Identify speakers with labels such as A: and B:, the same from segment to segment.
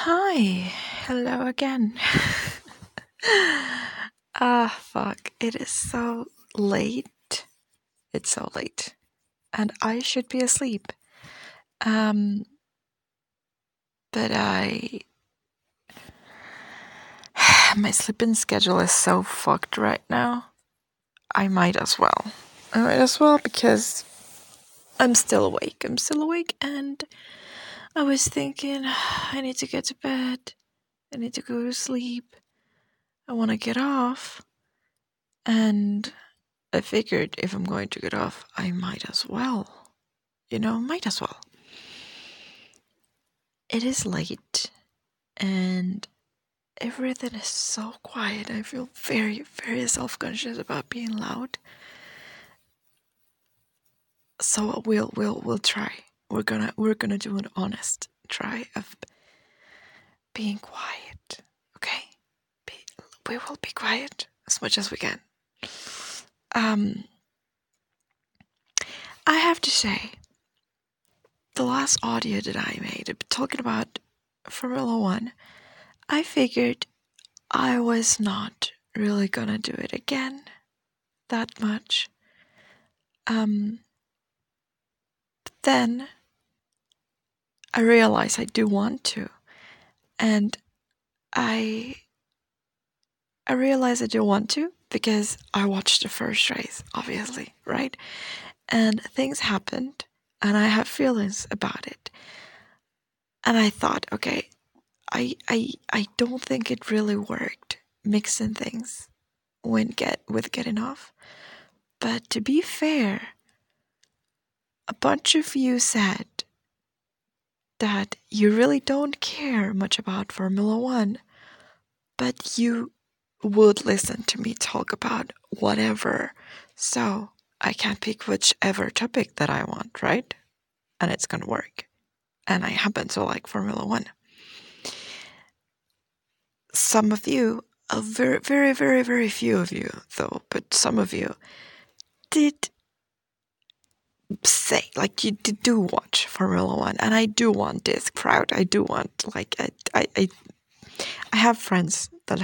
A: Hi, hello again. Fuck, it is so late. It's so late. And I should be asleep. Um, but my sleeping schedule is so fucked right now. I might as well. Because I'm still awake. And I was thinking, I need to get to bed. I need to go to sleep. I want to get off. And I figured if I'm going to get off, I might as well. Might as well. It is late and everything is so quiet. I feel very, very self-conscious about being loud. So we'll try. We're gonna do an honest try of being quiet. Okay? We will be quiet as much as we can. I have to say, the last audio that I made talking about Formula One, I figured I was not really gonna do it again that much. Then I realized I do want to, and I realized I do want to because I watched the first race, obviously, right? And things happened, and I have feelings about it. And I thought, okay, I don't think it really worked mixing things with getting off. But to be fair, a bunch of you said that you really don't care much about Formula One, but you would listen to me talk about whatever. So I can pick whichever topic that I want, right? And it's gonna work. And I happen to like Formula One. Some of you, a very, very, very, very few of you, though, but some of you did say, like, you do watch Formula One, and I do want this crowd. I do want, like, I have friends that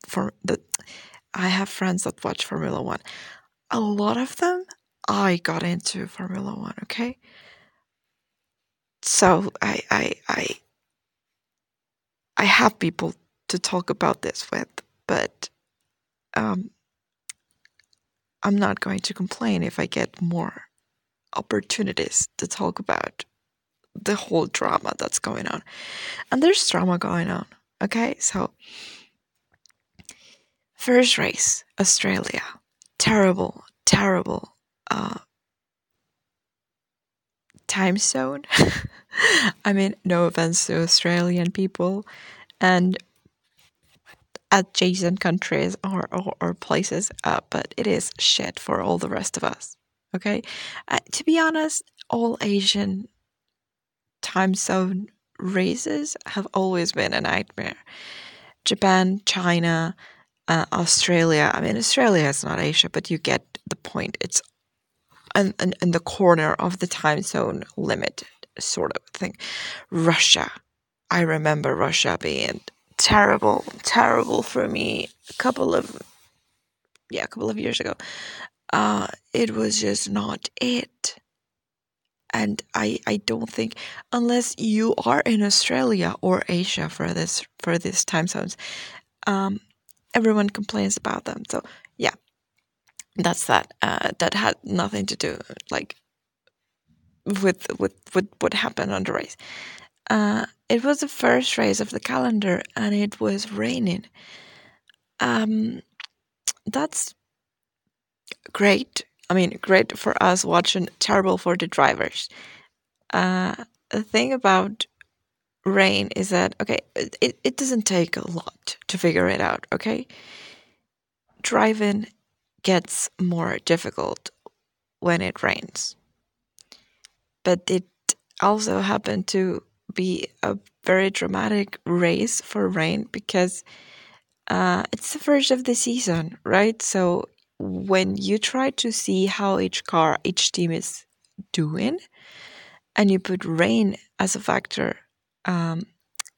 A: I have friends that watch Formula One. A lot of them, I got into Formula One. Okay, so I have people to talk about this with, but I'm not going to complain if I get more opportunities to talk about the whole drama that's going on. And there's drama going on. Okay, so first race, Australia, terrible, terrible time zone. I mean, no offense to Australian people and adjacent countries or places, but it is shit for all the rest of us. Okay, to be honest, all Asian time zone races have always been a nightmare. Japan, China, Australia. I mean, Australia is not Asia, but you get the point. It's in the corner of the time zone limit, sort of thing. Russia. I remember Russia being terrible, terrible for me a couple of years ago. It was just not it. And I don't think, unless you are in Australia or Asia for this time zones, everyone complains about them. So yeah, that's that. That had nothing to do like with what happened on the race. It was the first race of the calendar, and it was raining. That's great. I mean, great for us watching, terrible for the drivers. The thing about rain is that, okay, it doesn't take a lot to figure it out, okay? Driving gets more difficult when it rains. But it also happened to be a very dramatic race for rain because it's the first of the season, right? So when you try to see how each team is doing, and you put rain as a factor,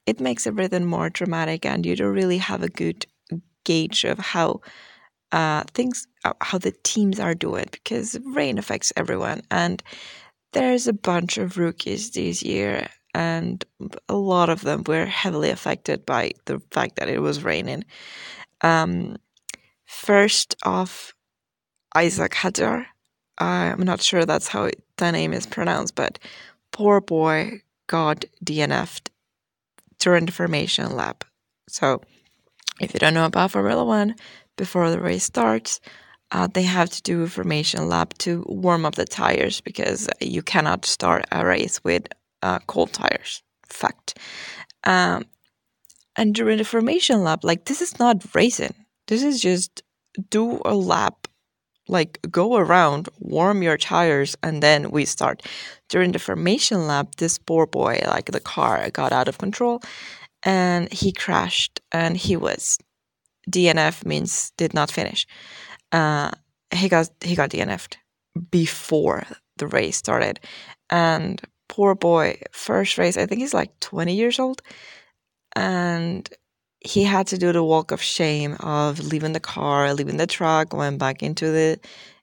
A: it makes everything more dramatic, and you don't really have a good gauge of how how the teams are doing, because rain affects everyone, and there's a bunch of rookies this year, and a lot of them were heavily affected by the fact that it was raining. Um, First off, Isaac Hadjar. I'm not sure that's how the name is pronounced, but poor boy got DNF'd during the formation lap. So, if you don't know about Formula One, before the race starts, they have to do a formation lap to warm up the tires, because you cannot start a race with cold tires. Fact. Um, and during the formation lap, like, this is not racing. This is just do a lap, like go around, warm your tires, and then we start. During the formation lap, this poor boy, like, the car got out of control and he crashed, and he was DNF, means did not finish. He got DNF'd before the race started, and poor boy, first race, I think he's like 20 years old, and he had to do the walk of shame of leaving the car, leaving the truck, going back into the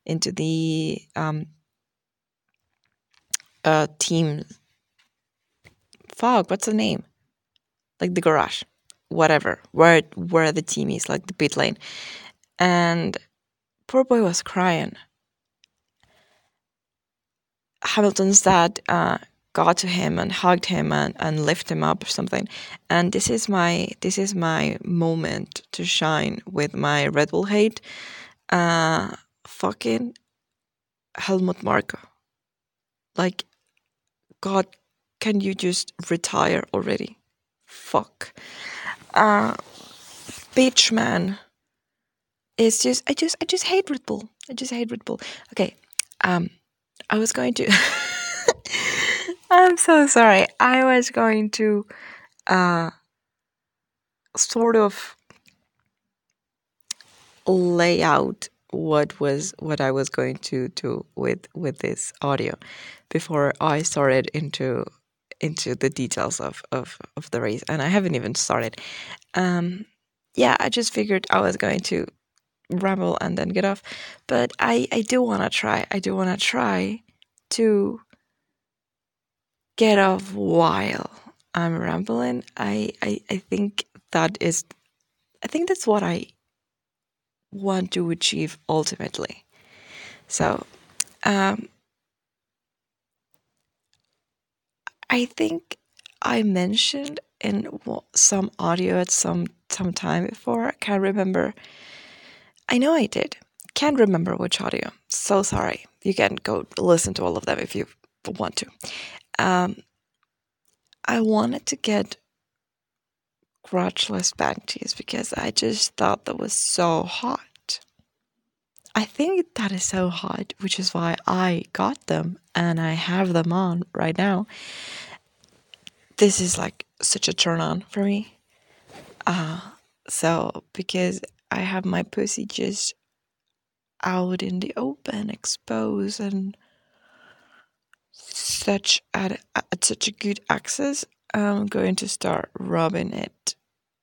A: team. Fuck, what's the name? Like the garage, whatever, where the team is, like the pit lane, and poor boy was crying. Hamilton's dad got to him and hugged him and lifted him up or something. And this is my moment to shine with my Red Bull hate. Fucking Helmut Marko. Like, God, can you just retire already? Fuck. Bitch, man. It's just I just hate Red Bull. I just hate Red Bull. Okay. I was going to I'm so sorry. I was going to sort of lay out what I was going to do with this audio before I started into the details of the race, and I haven't even started. Yeah, I just figured I was going to ramble and then get off, but I do want to try. I do want to try to get off while I'm rambling. I think that's what I want to achieve ultimately. So, I think I mentioned in some audio at some time before. I can't remember. I know I did. Can't remember which audio. So sorry. You can go listen to all of them if you want to. I wanted to get grudgeless panties because I just thought that was so hot. I think that is so hot, which is why I got them and I have them on right now. This is like such a turn on for me. So because I have my pussy just out in the open, exposed, and such at such a good access, I'm going to start rubbing it.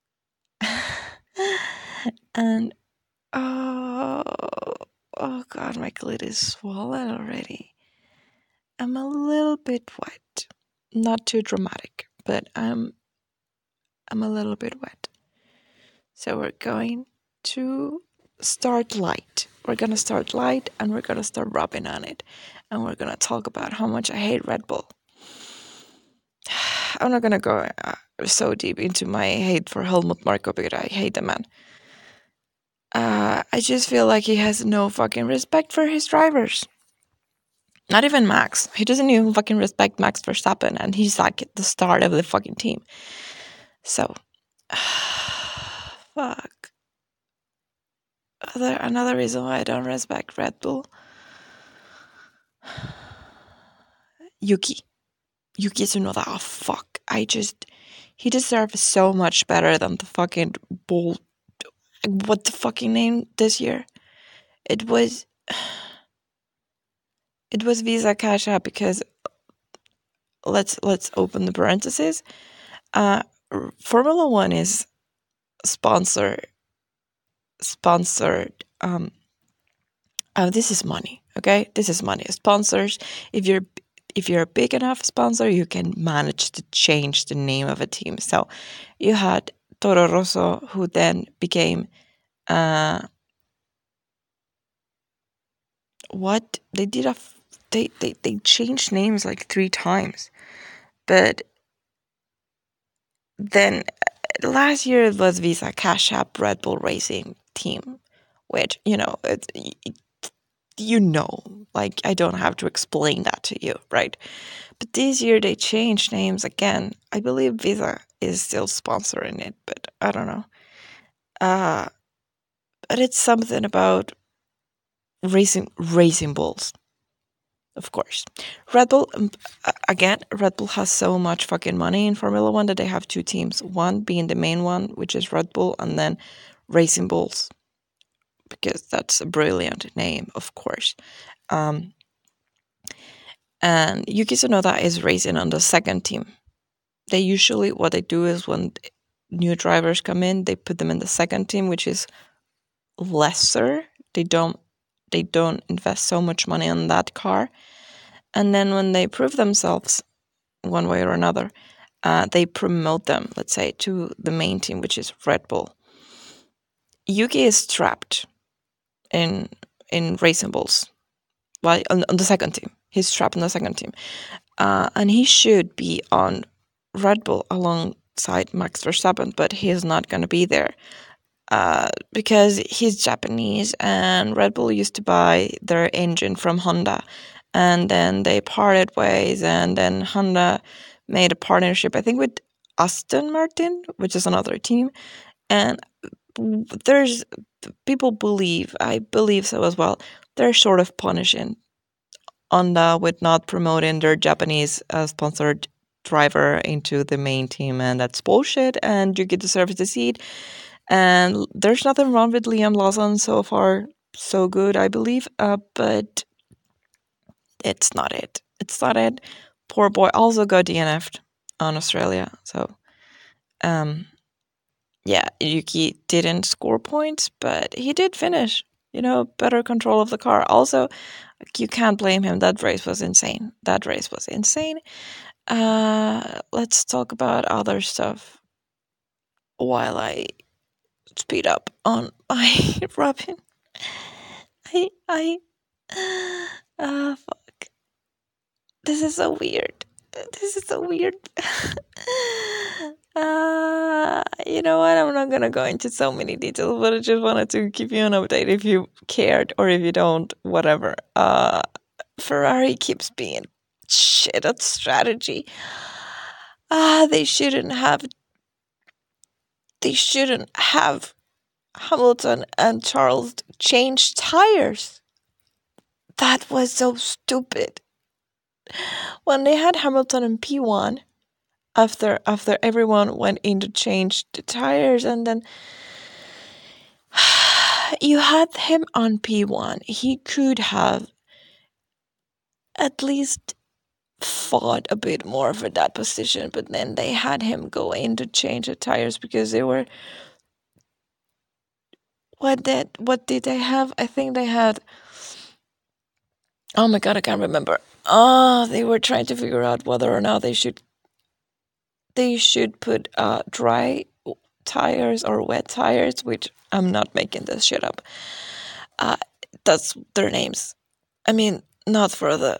A: And oh god, my clit is swollen already. I'm a little bit wet. Not too dramatic, but I'm a little bit wet. So we're going to start light. We're going to start light and we're going to start rubbing on it. And we're going to talk about how much I hate Red Bull. I'm not going to go so deep into my hate for Helmut Marko because I hate the man. I just feel like he has no fucking respect for his drivers. Not even Max. He doesn't even fucking respect Max Verstappen, and he's like the star of the fucking team. So, fuck. Another reason why I don't respect Red Bull. Yuki Tsunoda. Oh, fuck. He deserves so much better than the fucking bull. What the fucking name this year? It was Visa Cash App, because let's open the parentheses. Formula One is sponsored. Oh, this is money. Okay, this is money. Sponsors. If you're a big enough sponsor, you can manage to change the name of a team. So, you had Toro Rosso, who then became what they did they changed names like 3 times, but then last year it was Visa Cash App Red Bull Racing Team, which like I don't have to explain that to you, right? But this year they changed names again. I believe Visa is still sponsoring it, but I don't know. But it's something about racing bulls, of course. Red Bull, again, Red Bull has so much fucking money in Formula One that they have 2 teams. One being the main one, which is Red Bull, and then Racing Bulls, because that's a brilliant name, of course. And Yuki Tsunoda is racing on the second team. They usually, what they do is when new drivers come in, they put them in the second team, which is lesser. They don't invest so much money on that car. And then when they prove themselves one way or another, they promote them, let's say, to the main team, which is Red Bull. Yuki is trapped in Racing Bulls. Well, on the second team. He's trapped on the second team. And he should be on Red Bull alongside Max Verstappen, but he is not going to be there. Because he's Japanese, and Red Bull used to buy their engine from Honda, and then they parted ways, and then Honda made a partnership, I think, with Aston Martin, which is another team, and there's people believe, I believe so as well, they're sort of punishing Honda with not promoting their Japanese sponsored driver into the main team, and that's bullshit, and Yuki deserves the seat. And there's nothing wrong with Liam Lawson so far, so good, I believe. But it's not it. It's not it. Poor boy also got DNF'd on Australia. So, yeah, Yuki didn't score points, but he did finish. Better control of the car. Also, you can't blame him. That race was insane. Let's talk about other stuff while I speed up on my Robin. Fuck. This is so weird. You know what? I'm not gonna go into so many details, but I just wanted to give you an update if you cared, or if you don't, whatever. Ferrari keeps being shit at strategy. They shouldn't have Hamilton and Charles change tires. That was so stupid. When they had Hamilton in P1, after everyone went in to change the tires, and then you had him on P1, he could have at least fought a bit more for that position, but then they had him go in to change the tires because they were... What did they have? I think they had... Oh my god, I can't remember. They were trying to figure out whether or not they should put dry tires or wet tires, which I'm not making this shit up. That's their names. I mean, not for the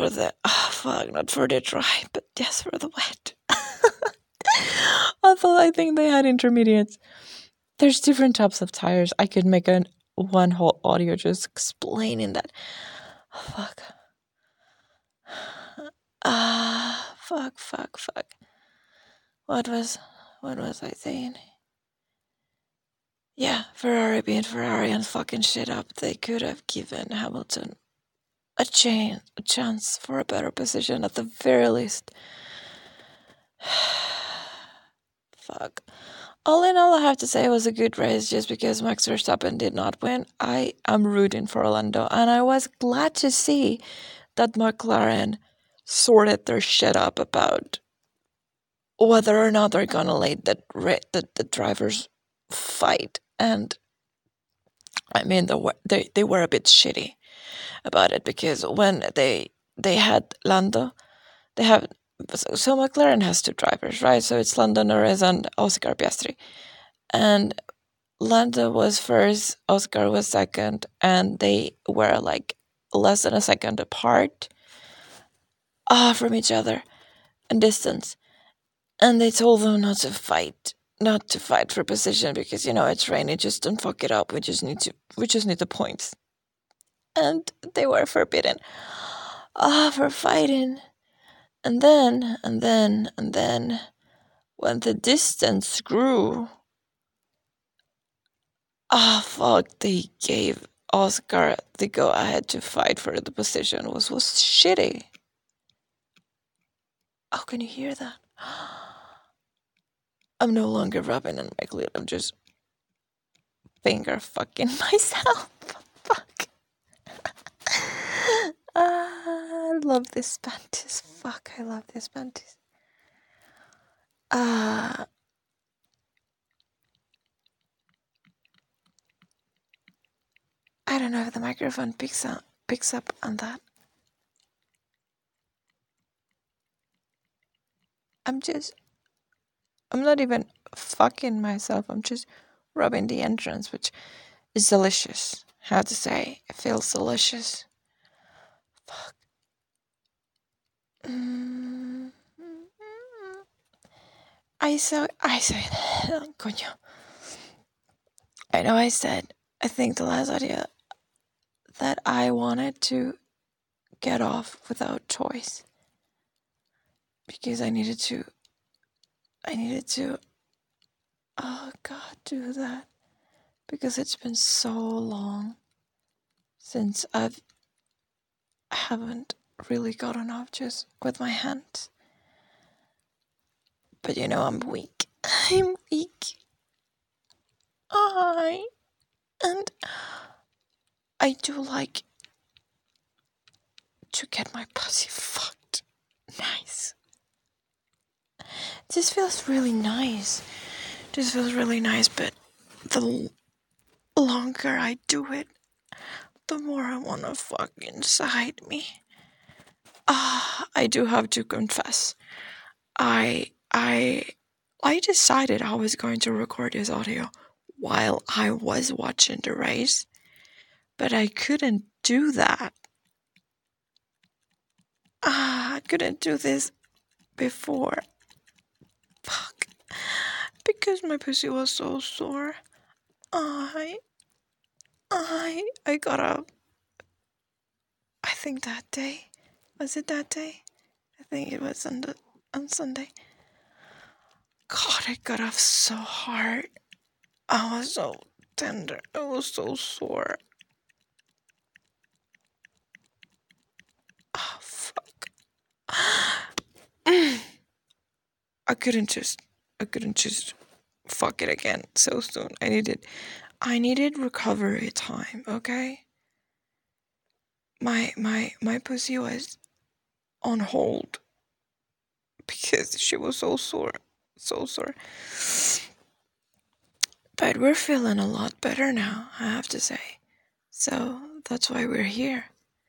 A: dry, but yes, for the wet. Although I think they had intermediates. There's different types of tires. I could make one whole audio just explaining that. Fuck. Fuck. What was I saying? Yeah, Ferrari being Ferrari and fucking shit up. They could have given Hamilton a chance for a better position at the very least. Fuck. All in all, I have to say it was a good race just because Max Verstappen did not win. I am rooting for Orlando, and I was glad to see that McLaren sorted their shit up about whether or not they're gonna let the drivers fight. And I mean, they were a bit shitty about it, because when they had Lando, they have so McLaren has two drivers, right? So it's Lando Norris and Oscar Piastri, and Lando was first, Oscar was second, and they were like less than a second apart from each other in distance. And they told them not to fight for position, because it's rainy. Just don't fuck it up. We just need the points. And they were forbidden for fighting. And then when the distance grew, fuck, they gave Oscar the go ahead to fight for the position. Was shitty. Oh, can you hear that? I'm no longer rubbing on my glute. I'm just finger fucking myself. Fuck. I love this panties. Fuck, I love this panties. I don't know if the microphone picks up on that. I'm not even fucking myself. I'm just rubbing the entrance, which is delicious. How to say? It feels delicious. Fuck. I said, coño. I know I think the last audio that I wanted to get off without choice, because I needed to, oh God, do that, because it's been so long since I haven't really gotten off just with my hands. But I'm weak. I'm weak. And I do like to get my pussy fucked. Nice. This feels really nice. But the longer I do it, the more I want to fuck inside me. I do have to confess. I decided I was going to record this audio while I was watching the race, but I couldn't do that. I couldn't do this before. Fuck. Because my pussy was so sore. I got up. I think that day. Was it that day? I think it was on Sunday. God, I got off so hard. I was so tender. I was so sore. Oh, fuck. I couldn't just fuck it again so soon. I needed recovery time, okay? My pussy was on hold because she was so sore. But we're feeling a lot better now, I have to say. So that's why we're here.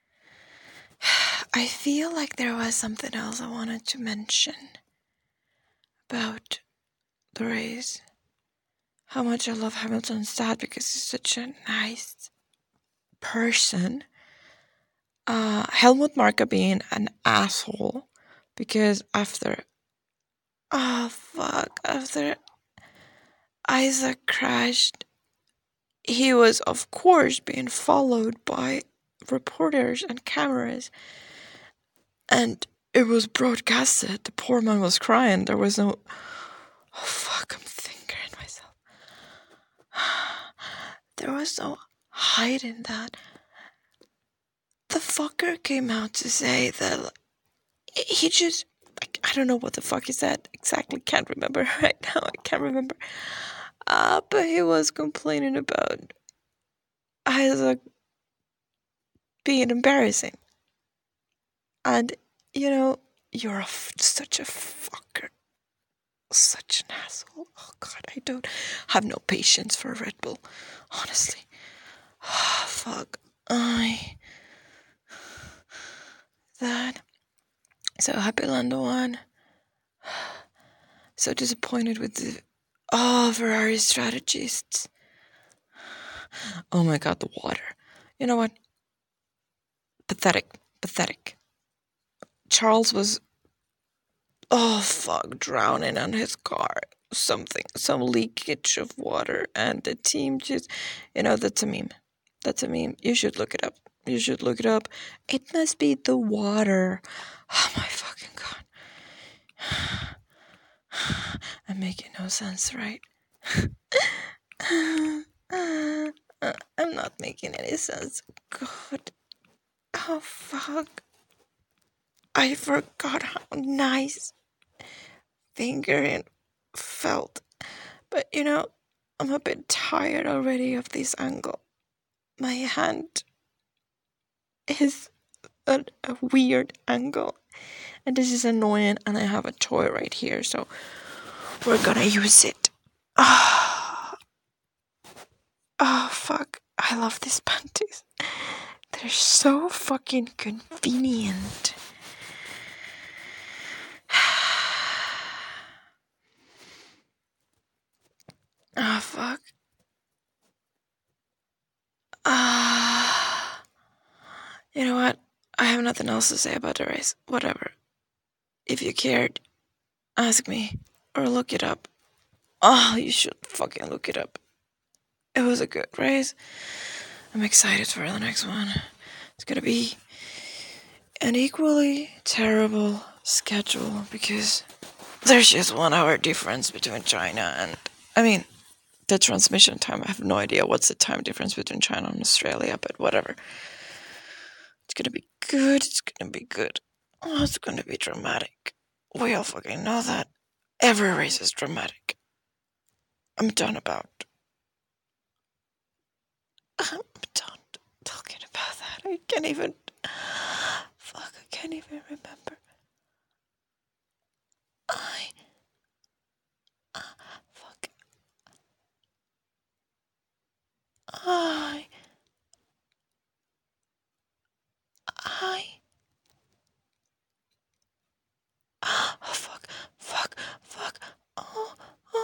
A: I feel like there was something else I wanted to mention about the race. How much I love Hamilton's dad, because he's such a nice person. Helmut Marko being an asshole, because after Isaac crashed, he was of course being followed by reporters and cameras, and it was broadcasted. The poor man was crying. There was no, oh fuck, I'm fingering myself. There was no hiding that. The fucker came out to say that he just, I don't know what the fuck he said exactly. Can't remember right now. I can't remember. But he was complaining about Isaac being embarrassing. And, you're such a fucker. Such an asshole. Oh god, I don't have no patience for Red Bull. Honestly. Fuck. That. So happy Lando won. So disappointed with the Ferrari strategists. Oh my god, the water. You know what? Pathetic. Charles was drowning on his car. Some leakage of water, and the team just, that's a meme. You should look it up. It must be the water. Oh my fucking god. I'm making no sense, right? I'm not making any sense. God. Oh fuck. I forgot how nice fingering felt. But I'm a bit tired already of this angle. My hand is at a weird angle. And this is annoying, and I have a toy right here, so we're gonna use it. Oh fuck. I love these panties. They're so fucking convenient. Oh fuck. You know what? I have nothing else to say about the race. Whatever. If you cared, ask me or look it up. Oh, you should fucking look it up. It was a good race. I'm excited for the next one. It's gonna be an equally terrible schedule because there's just 1 hour difference between China and, the transmission time. I have no idea what's the time difference between China and Australia, but whatever. It's gonna be good. Oh, it's gonna be dramatic. We all fucking know that. Every race is dramatic. I'm done talking about that. I can't even remember. I oh fuck. Oh,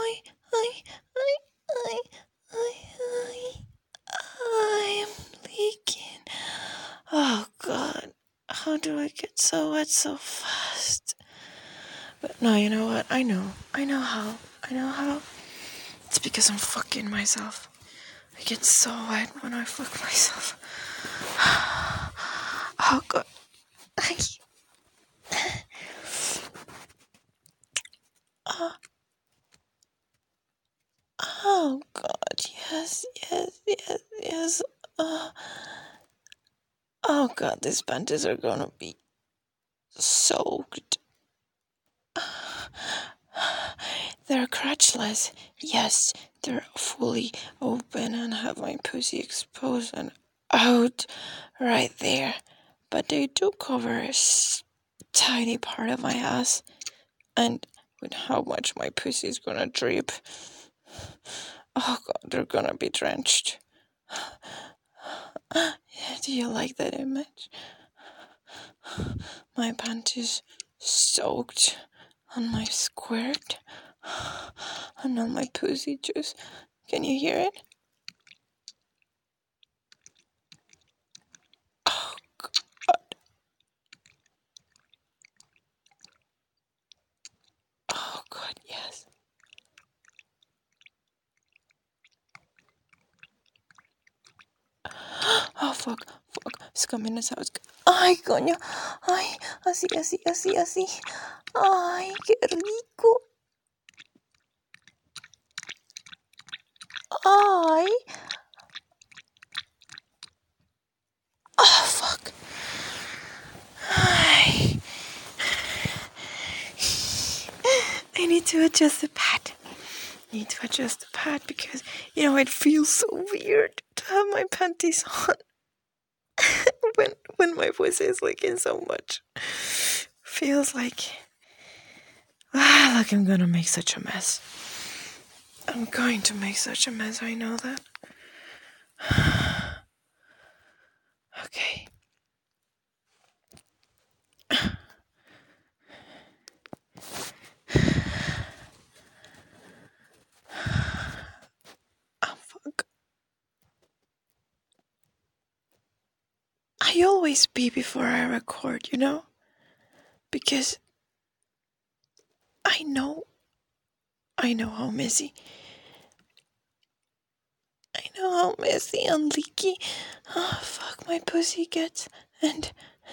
A: I'm leaking. Oh god, how do I get so wet so fast? But no, you know what? I know how. It's because I'm fucking myself. I get so wet when I fuck myself. Oh god. Oh god, yes. Oh god, these panties are gonna be soaked. They're crotchless. Yes, they're fully open and have my pussy exposed and out right there. But they do cover a tiny part of my ass. And with how much my pussy is gonna drip. Oh god, they're gonna be drenched. Do you like that image? My panties soaked on my squirt and on my pussy juice. Can you hear it? Oh god. Oh god, yes. Oh fuck. Scum in his house. Ay, coño. Ay, así. Ay, qué rico. Ay. Oh fuck. Ay. I need to adjust the pad. Because, it feels so weird to have my panties on when my pussy is leaking so much. Feels like Look, I'm gonna make such a mess. I'm going to make such a mess, I know that. Okay. Oh, fuck. I always pee before I record, you know? Because I know how messy. I know how messy and leaky. Oh, fuck, my pussy gets. And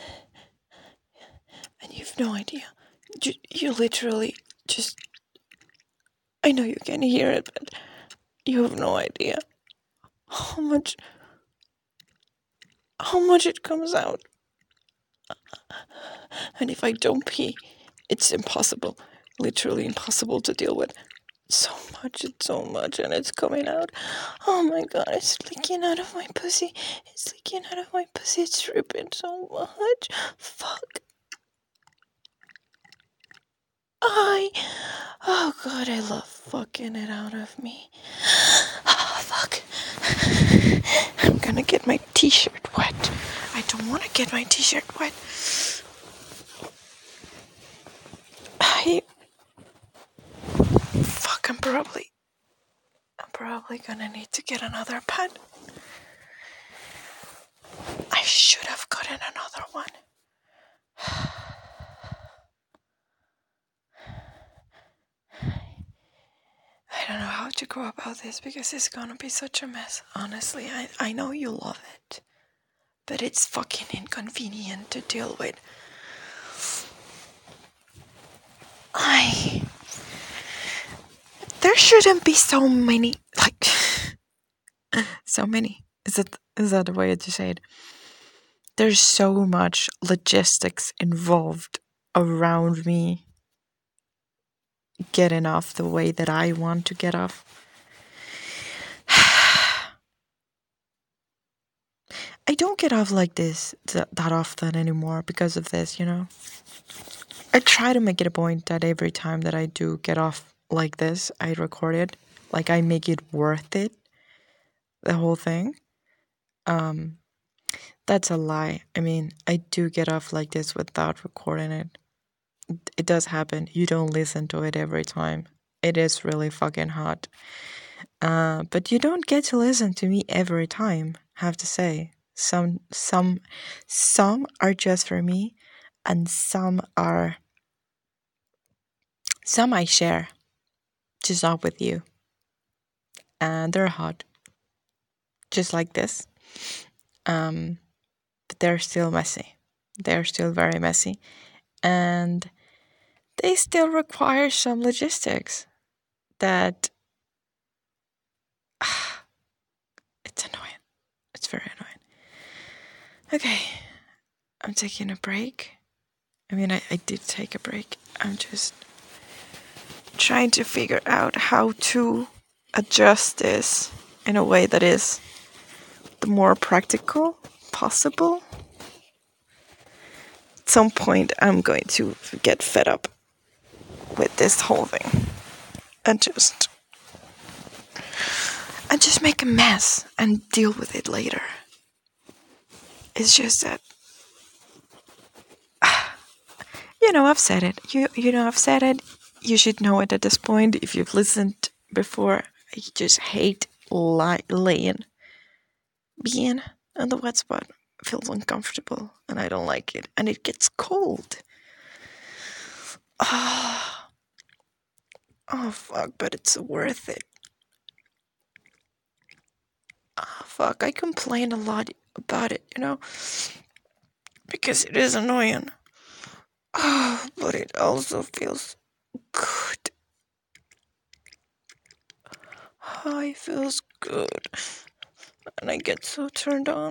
A: you've no idea. You literally just. I know you can hear it, but you have no idea how much it comes out. And if I don't pee, it's impossible. Literally impossible to deal with. It's so much, and it's coming out. Oh my god, it's leaking out of my pussy. It's leaking out of my pussy. It's dripping so much. Fuck. Oh god, I love fucking it out of me. Oh, fuck. I'm gonna get my t-shirt wet. I don't want to get my t-shirt wet. Fuck, I'm probably gonna need to get another pad. I should have gotten another one. I don't know how to go about this because it's gonna be such a mess. Honestly, I know you love it, but it's fucking inconvenient to deal with. There shouldn't be so many, like, so many. Is that the way to say it? There's so much logistics involved around me getting off the way that I want to get off. I don't get off like this that often anymore because of this, you know? I try to make it a point that every time that I do get off like this, I record it. Like, I make it worth it. The whole thing. That's a lie. I mean, I do get off like this without recording it. It does happen. You don't listen to it every time. It is really fucking hot. But you don't get to listen to me every time, I have to say. Some are just for me, and some I share, just not with you. And they're hot, just like this. But they're still messy. They're still very messy, and they still require some logistics. That it's annoying. It's very annoying. Okay, I'm taking a break. I mean, I did take a break. I'm just trying to figure out how to adjust this in a way that is the more practical possible. At some point, I'm going to get fed up with this whole thing and just make a mess and deal with it later. It's just that, I've said it. You know, I've said it. You should know it at this point. If you've listened before, I just hate being on the wet spot. It feels uncomfortable, and I don't like it. And it gets cold. Oh, fuck, but it's worth it. Oh, fuck, I complain a lot about it, because it is annoying. Oh, but it also feels good. Oh, it feels good. And I get so turned on.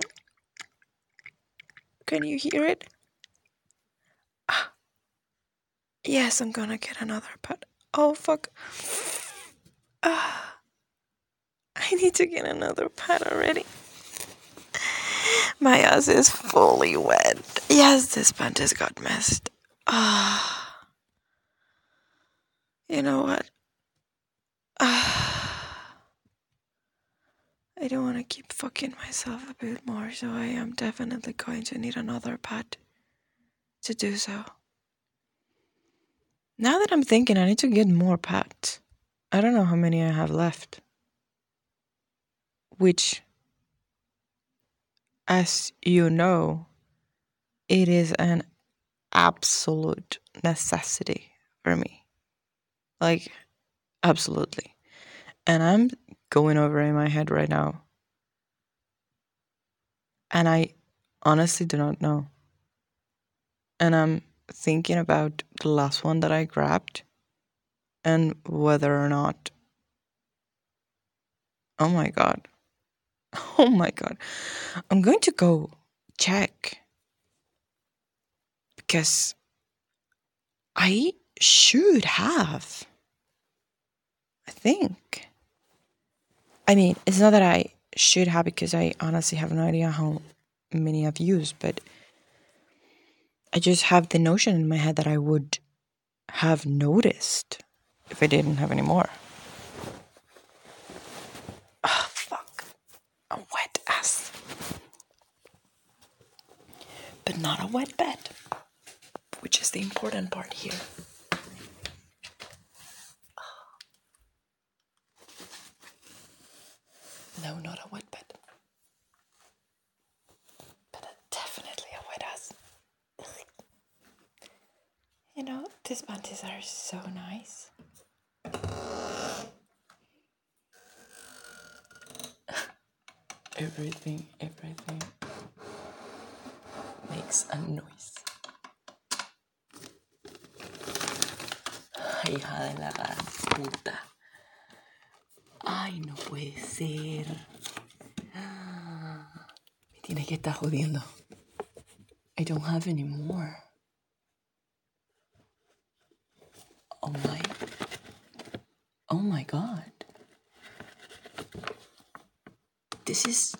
A: Can you hear it? Yes, I'm gonna get another pet. Oh, fuck. I need to get another pet already. My ass is fully wet. Yes, this pant has got messed. You know what? I don't want to keep fucking myself a bit more, so I am definitely going to need another pet to do so. Now that I'm thinking, I need to get more pets. I don't know how many I have left. Which, as you know, it is an absolute necessity for me. Like, absolutely. And I'm going over in my head right now. And I honestly do not know. And I'm thinking about the last one that I grabbed and whether or not. Oh my God. Oh my God. I'm going to go check because I should have. I think. I mean, it's not that I should have because I honestly have no idea how many I've used, but I just have the notion in my head that I would have noticed if I didn't have any more. Oh, fuck. A wet ass. But not a wet bed, which is the important part here. No, not a wet bed. But definitely a wet ass. You know, these panties are so nice. Everything makes a noise. Hija de la gran puta. Ay, no puede ser. Me tiene que estar jodiendo. I don't have any more. Oh my God. This is...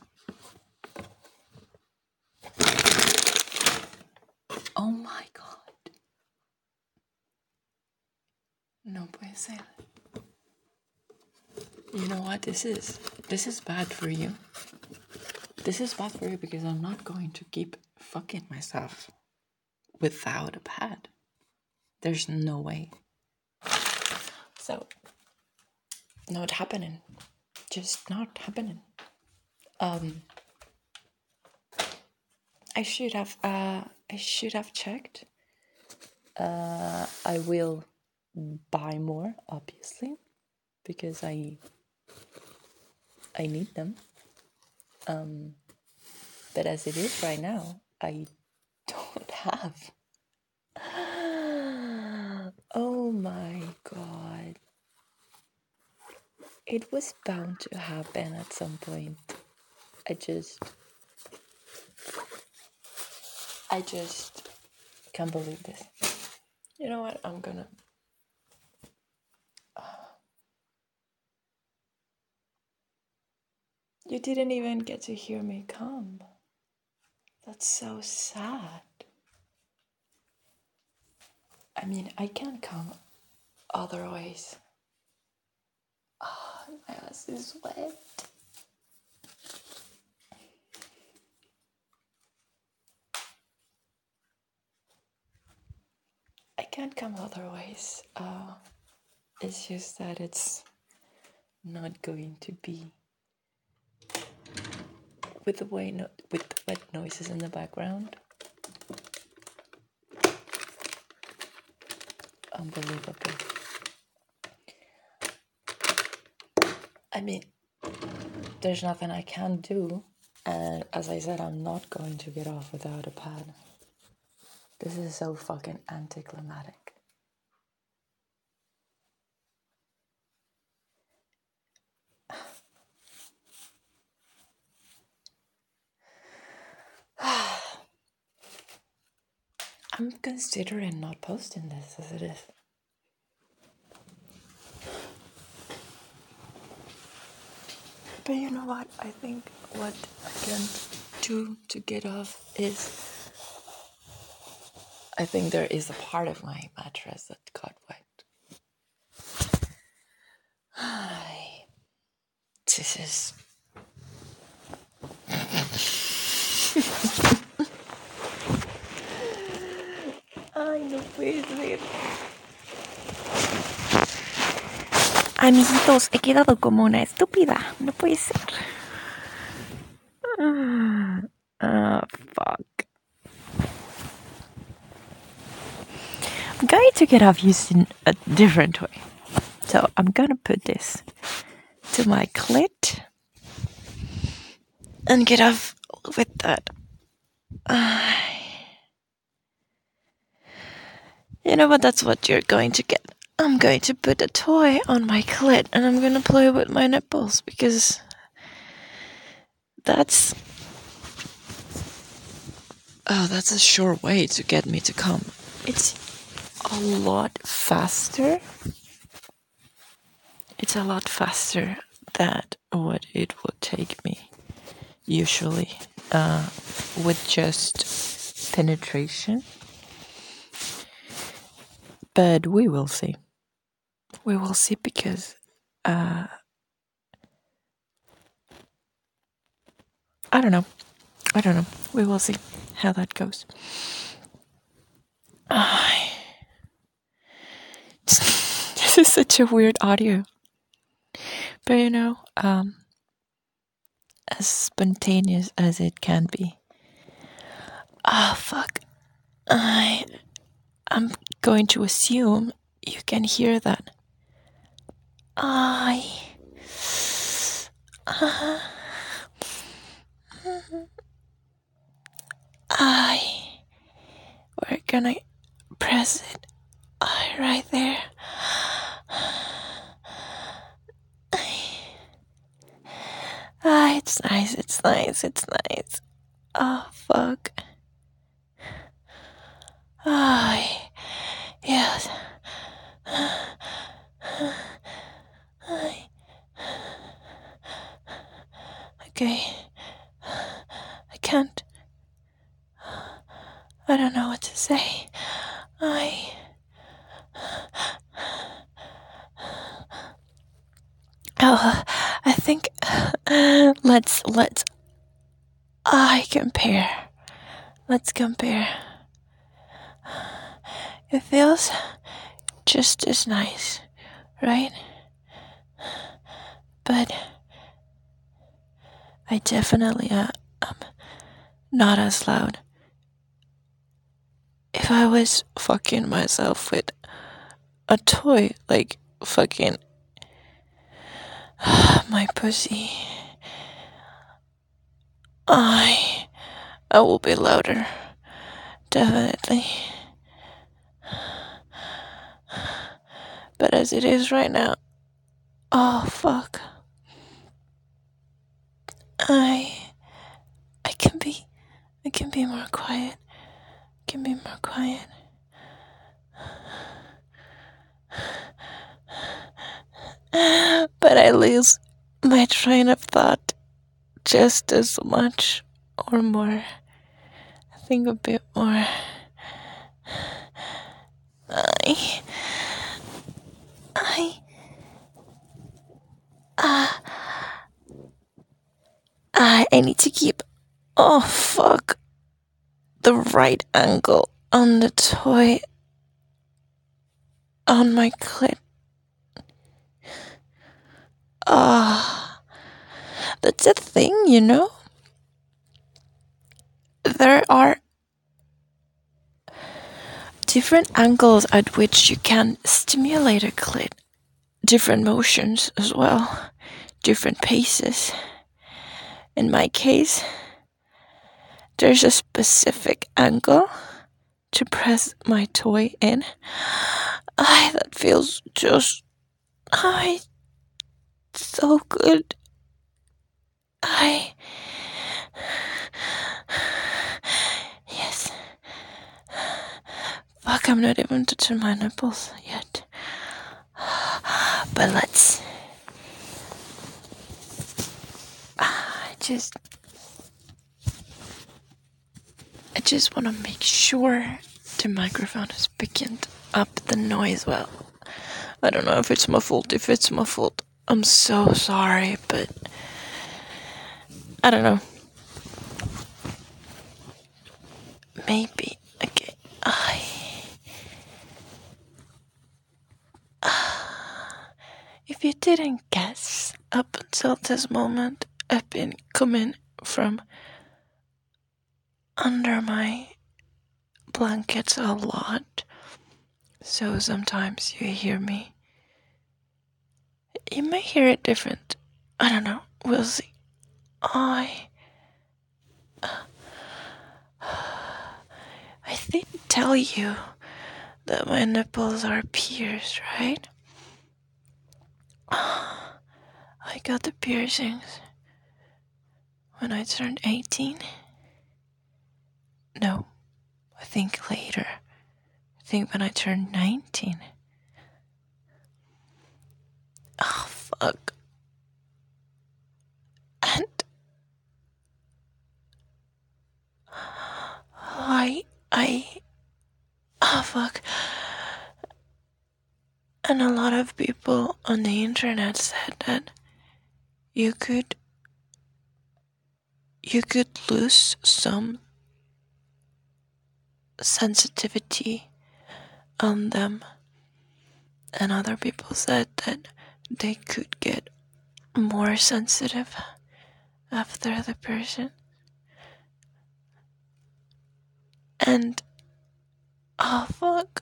A: Oh my God. No puede ser. You know what this is? This is bad for you. This is bad for you because I'm not going to keep fucking myself without a pad. There's no way. So, not happening. Just not happening. I should have checked. I will buy more, obviously, because I need them. But as it is right now, I don't have. Oh my God. It was bound to happen at some point. I just can't believe this. You know what? I'm gonna... You didn't even get to hear me come. That's so sad. I mean, I can't come other ways. Oh, my ass is wet. I can't come other ways. It's just that it's not going to be with the way with wet noises in the background. Unbelievable. I mean, there's nothing I can do, and as I said, I'm not going to get off without a pad. This is so fucking anticlimactic. I'm considering not posting this as it is. But you know what? I think what I can do to get off is... I think there is a part of my mattress that got wet. This is... Ay, no puede ser. Amiguitos, he quedado como una estúpida. No puede ser. Fuck. I'm going to get off using a different way. So I'm gonna put this to my clit and get off with that. You know what? That's what you're going to get. I'm going to put a toy on my clit and I'm gonna play with my nipples because that's a sure way to get me to come. It's a lot faster. It's a lot faster than what it would take me usually with just penetration. But we will see. We will see because I don't know. We will see how that goes. This is such a weird audio. But you know, as spontaneous as it can be. Fuck. I'm going to assume you can hear that. We're gonna press it right there. It's nice. Oh, fuck. Yes. Okay. I can't. I don't know what to say. I think let's compare. Let's compare. It feels just as nice, right? But I definitely am not as loud. If I was fucking myself with a toy, like fucking my pussy, I will be louder. Definitely. But as it is right now, oh fuck. I can be more quiet. But I lose my train of thought just as much or more. I think a bit more. I need to keep, oh fuck, the right angle on the toy on my clit. That's a thing, you know? There are different angles at which you can stimulate a clit. Different motions as well. Different paces. In my case, there's a specific angle to press my toy in. That feels just... so good. Yes. Fuck, I'm not even touching my nipples yet. But let's... I just want to make sure the microphone is picking up the noise well. I don't know if it's muffled. If it's muffled, I'm so sorry, but
B: I don't know. Maybe. Okay. If you didn't guess, up until this moment, I've been coming from under my blankets a lot. So sometimes you hear me. You may hear it different. I don't know. We'll see. I didn't tell you that my nipples are pierced, right? I got the piercings when I turned 18. No, I think later. I think when I turned 19. Oh, fuck. And oh, fuck. And a lot of people on the internet said that you could lose some sensitivity on them. And other people said that they could get more sensitive after the piercing. And oh fuck,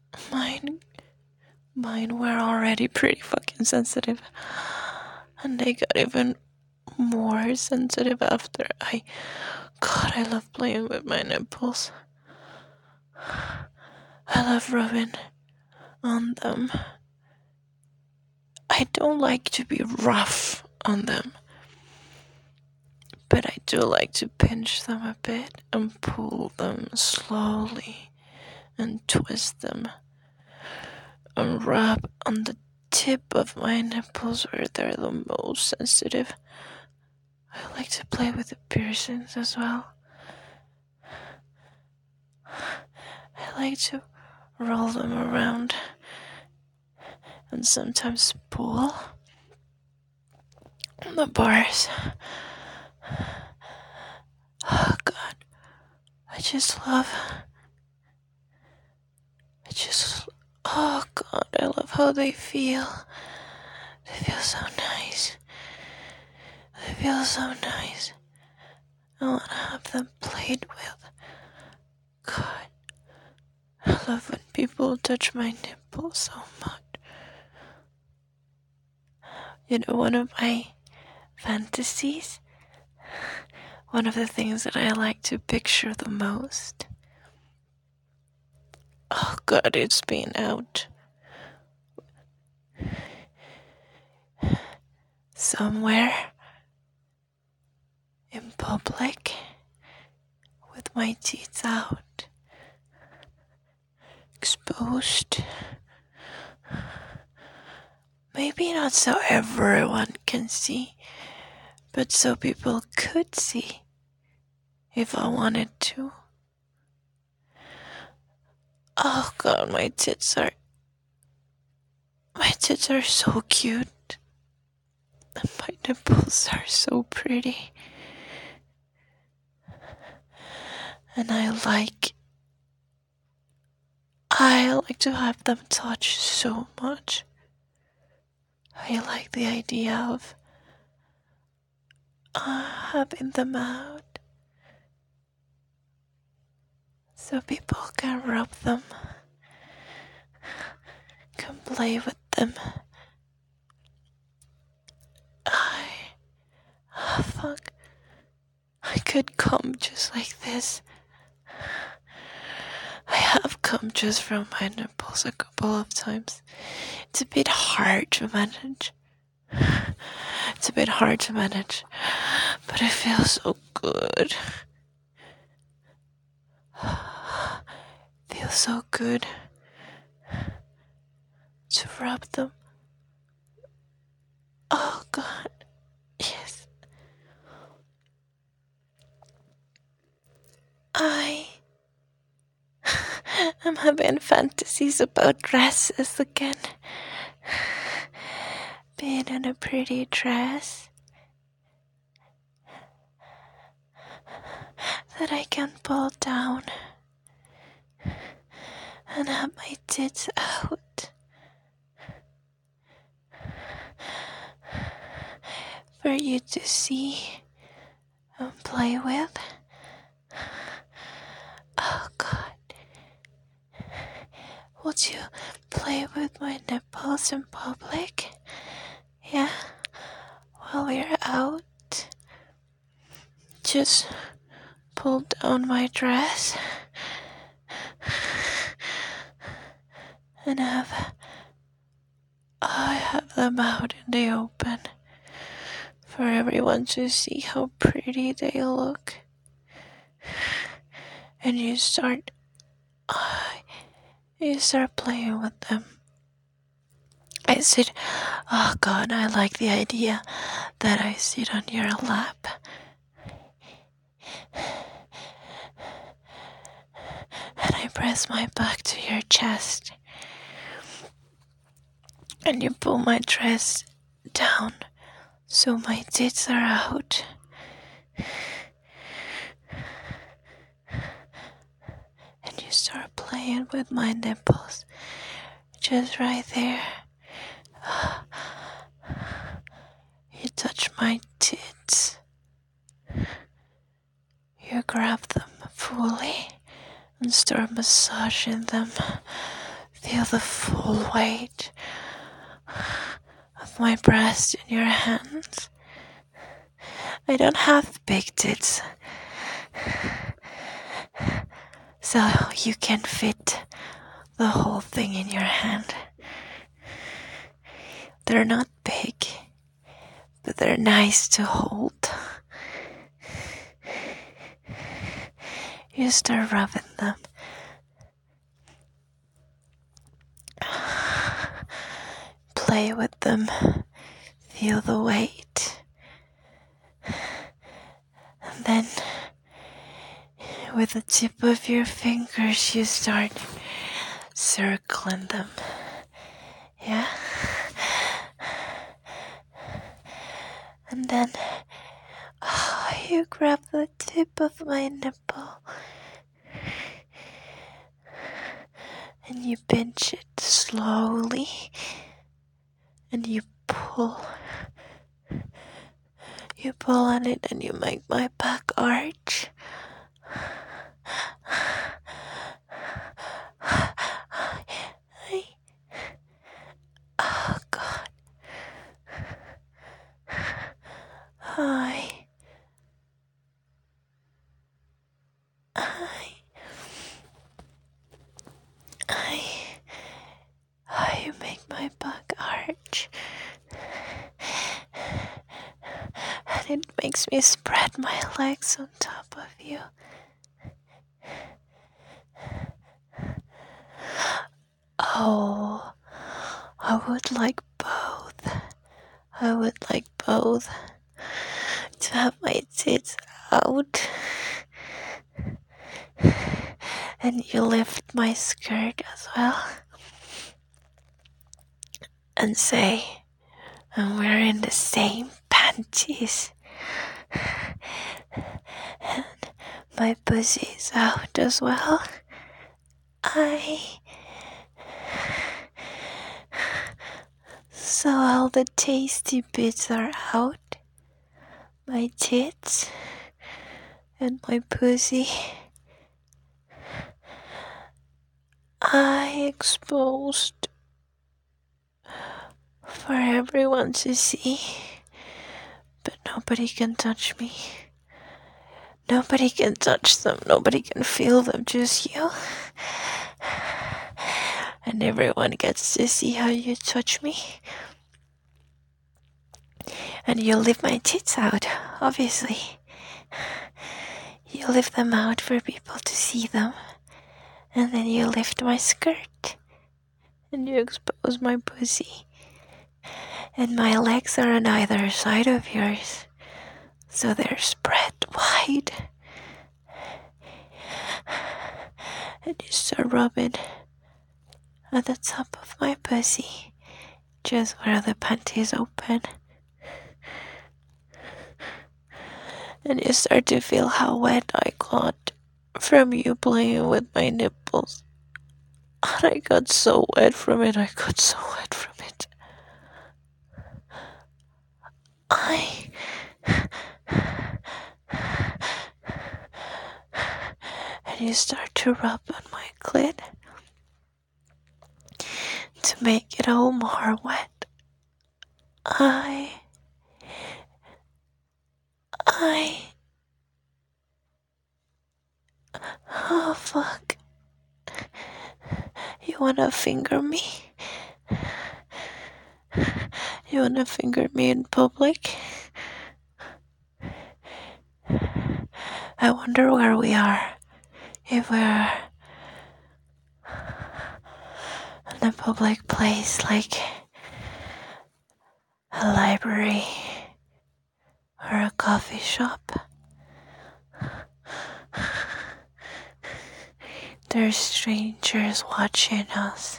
B: mine were already pretty fucking sensitive, and they got even more sensitive after. God, I love playing with my nipples. I love rubbing on them. I don't like to be rough on them, but I do like to pinch them a bit and pull them slowly and twist them and rub on the tip of my nipples where they're the most sensitive. I like to play with the piercings as well. I like to roll them around and sometimes pull on the bars. Oh God, oh God, I love how they feel. They feel so nice. They feel so nice. I want to have them played with. God, I love when people touch my nipples so much. You know, one of my fantasies, one of the things that I like to picture the most. Oh God, it's been out somewhere in public with my teeth out, exposed. Maybe not so everyone can see, but so people could see if I wanted to. Oh God, my tits are so cute. And my nipples are so pretty. And I like to have them touched so much. I like the idea of having them out so people can rub them, can play with them. Fuck. I could come just like this. I have come just from my nipples a couple of times. It's a bit hard to manage. But it feels so good. Feels so good to rub them. Oh God, yes. I'm having fantasies about dresses again. Being in a pretty dress. that I can pull down and have my tits out for you to see and play with. Oh God, would you play with my nipples in public? Yeah, while we're out, just pull down my dress and I have them out in the open for everyone to see how pretty they look. And you start playing with them. I said, oh God, I like the idea that I sit on your lap. And I press my back to your chest. And you pull my dress down so my tits are out. And you start playing with my nipples. Just right there. You touch my tits. You grab them fully and start massaging them. Feel the full weight of my breast in your hands. I don't have big tits, so you can fit the whole thing in your hand. They're not big, but they're nice to hold. You start rubbing them. Play with them. Feel the weight. And then, with the tip of your fingers, you start circling them. Yeah? And then, you grab the tip of my nipple and you pinch it slowly and you pull. You pull on it and you make my back arch. Oh God. You make my back arch. And it makes me spread my legs on top of you. Oh, I would like both. I would like both. To have my tits out. And you lift my skirt as well. And say, I'm wearing the same panties. And my pussy's out as well. So all the tasty bits are out. My tits and my pussy. I exposed for everyone to see. But nobody can touch me. Nobody can touch them. Nobody can feel them, just you. And everyone gets to see how you touch me. And you lift my tits out, obviously. You lift them out for people to see them. And then you lift my skirt. And you expose my pussy. And my legs are on either side of yours. So they're spread wide. And you start rubbing at the top of my pussy. Just where the panties open. And you start to feel how wet I got from you playing with my nipples. And I got so wet from it. And you start to rub on my clit to make it all more wet. Oh fuck. You wanna finger me? You wanna finger me in public? I wonder where we are. If we're in a public place like a library or a coffee shop. There's strangers watching us.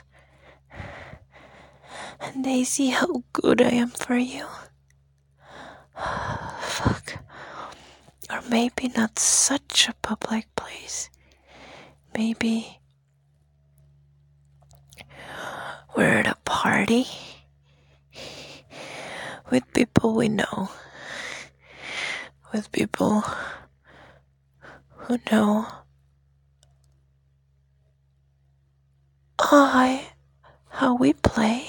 B: And they see how good I am for you. Fuck. Or maybe not such a public place. Maybe we're at a party with people we know. With people who know how we play.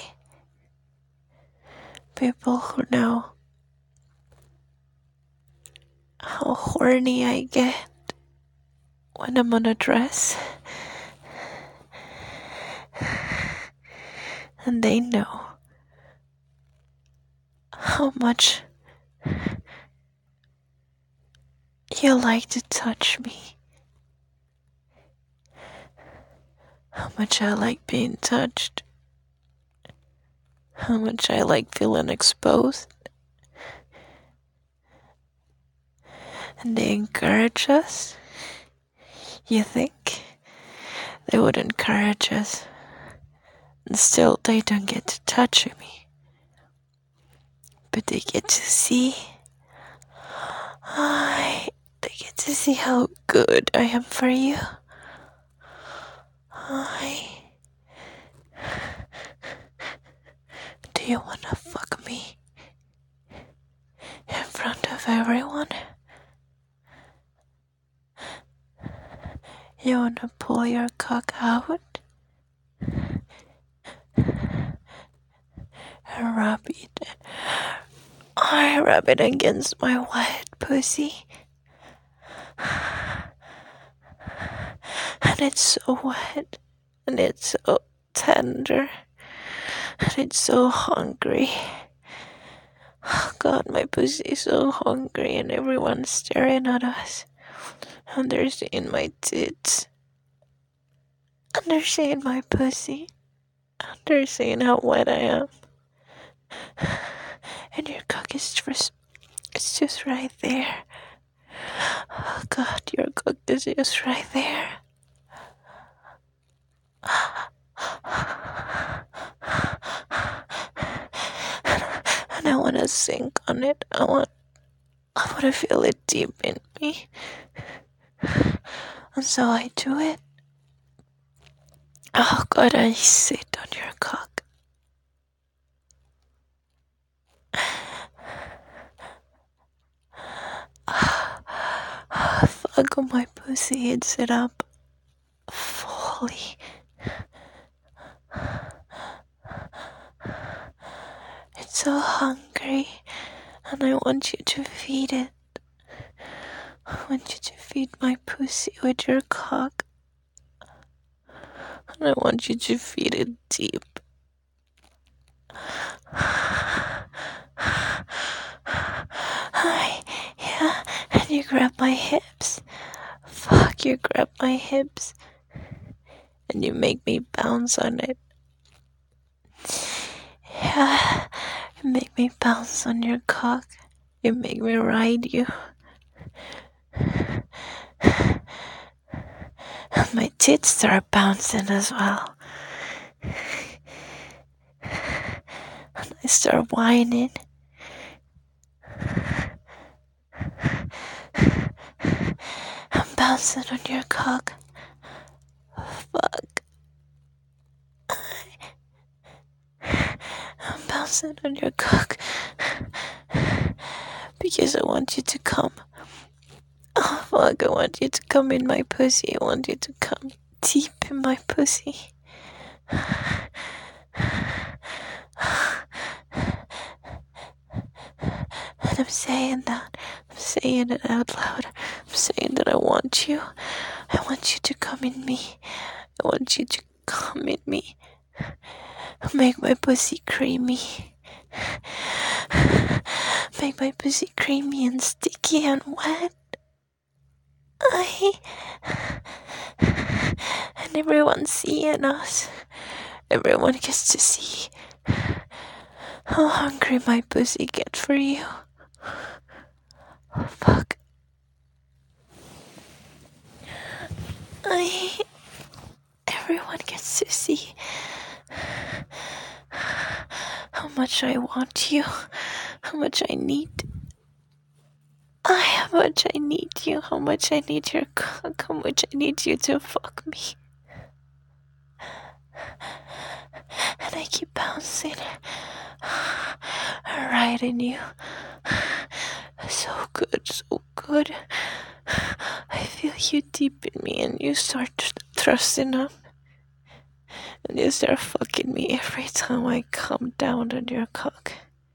B: People who know how horny I get when I'm on a dress. And they know how much you like to touch me. How much I like being touched. How much I like feeling exposed. And they encourage us. You think they would encourage us, and still they don't get to touch me. But they get to see. They get to see how good I am for you. Do you wanna fuck me in front of everyone? You wanna pull your cock out and rub it? I rub it against my wet pussy. And it's so wet. And it's so tender. And it's so hungry. Oh God, my pussy is so hungry and everyone's staring at us. And they're seeing my tits. And they're seeing my pussy. And they're seeing how wet I am. And your cock is just right there. Oh God, your cock is just right there. And I wanna sink on it. I wanna feel it deep in me. And so I do it. Oh God, I sit on your cock. Fuck on my pussy, it's it up fully. It's so hungry, and I want you to feed it. I want you to feed my pussy with your cock. And I want you to feed it deep. Yeah, and you grab my hips. Fuck, you grab my hips. And you make me bounce on it. Yeah, you make me bounce on your cock. You make me ride you. And my tits start bouncing as well. And I start whining. bouncing on your cock. Fuck. I'm bouncing on your cock because I want you to come. Oh fuck, I want you to come in my pussy. I want you to come deep in my pussy. And I'm saying that. I'm saying it out loud. I'm saying that I want you. I want you to come in me. I want you to come in me. Make my pussy creamy. Make my pussy creamy and sticky and wet. And everyone's seeing us. Everyone gets to see how hungry my pussy gets for you. Oh, fuck. Everyone gets to see how much I want you, how much I need. How much I need you, how much I need your cock, how much I need you to fuck me. And I keep bouncing, riding you. So good, so good. I feel you deep in me and you start thrusting up. And you start fucking me every time I come down on your cock.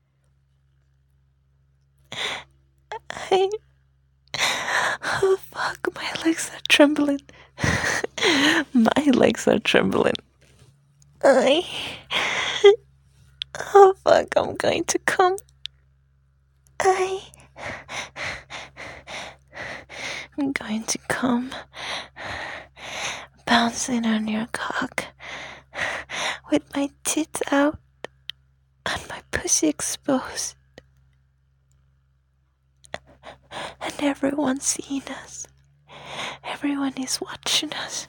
B: Oh fuck, my legs are trembling. My legs are trembling. Oh fuck, I'm going to come. I'm going to come. Bouncing on your cock. With my tits out. And my pussy exposed. And everyone's seeing us. Everyone is watching us.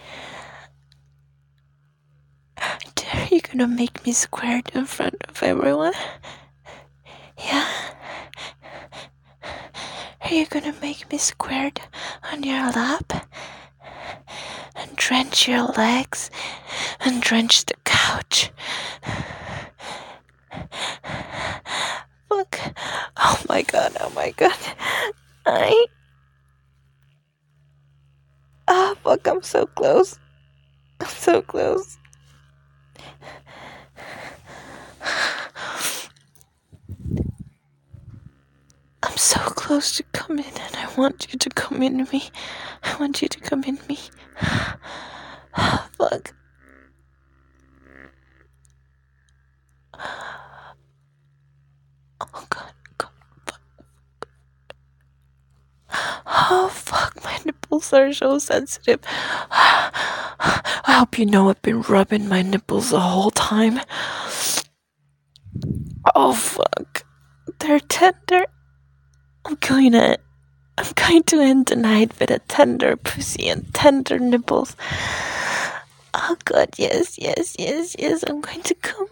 B: Are you gonna make me squirt in front of everyone? Yeah? Are you gonna make me squirt on your lap? And drench your legs? And drench the couch? Fuck. Oh my god, oh my god. Oh fuck, I'm so close. I'm so close. I'm so close to coming and I want you to come in me. I want you to come in me. Fuck. Oh god, fuck. Oh fuck, my nipples are so sensitive. I hope you know I've been rubbing my nipples the whole time. Oh fuck. They're tender. I'm going to end the night with a tender pussy and tender nipples. Oh god, yes. I'm going to come.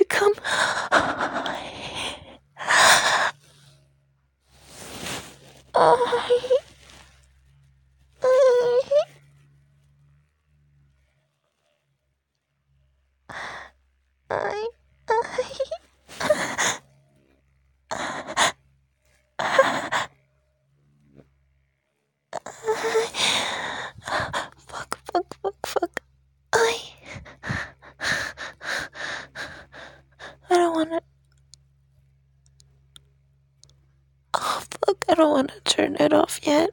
B: Fuck. I don't wanna. Oh fuck, I don't wanna turn it off yet.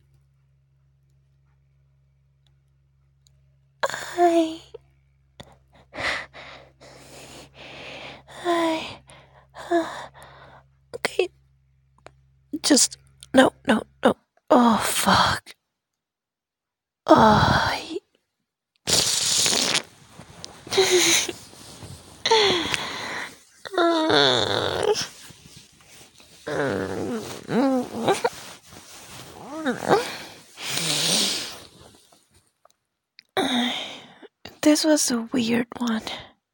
B: Okay. Just no. Oh fuck. Oh. This was a weird one.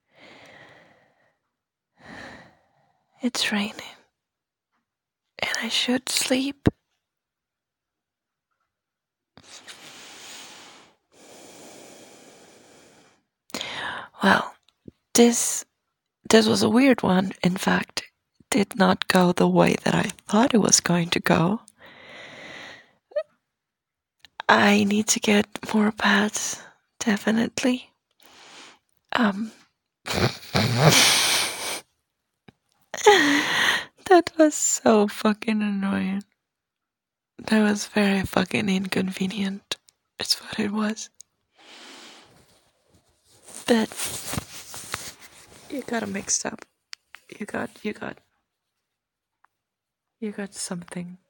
B: It's raining. And I should sleep. Well, this was a weird one. In fact, did not go the way that I thought it was going to go. I need to get more pads, definitely. That was so fucking annoying. That was very fucking inconvenient. It's what it was. But you got it mixed up. You got something.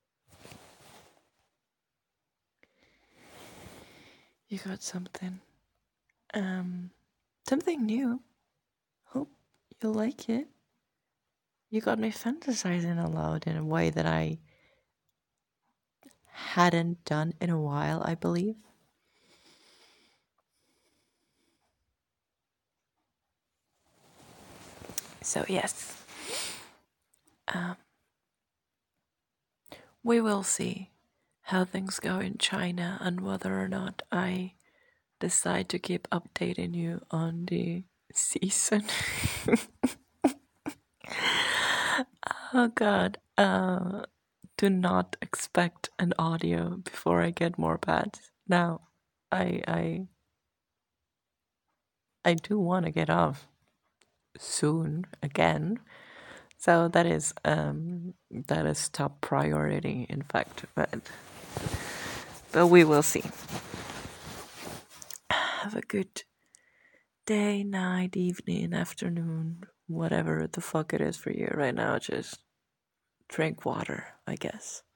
B: You got something. Something new. Hope you like it. You got me fantasizing aloud in a way that I hadn't done in a while, I believe. So yes, we will see how things go in China and whether or not I decide to keep updating you on the season. Oh God, do not expect an audio before I get more pads. Now, I do want to get off soon again. So that is top priority, in fact. But we will see. Have a good day, night, evening, afternoon, whatever the fuck it is for you right now. Just drink water, I guess.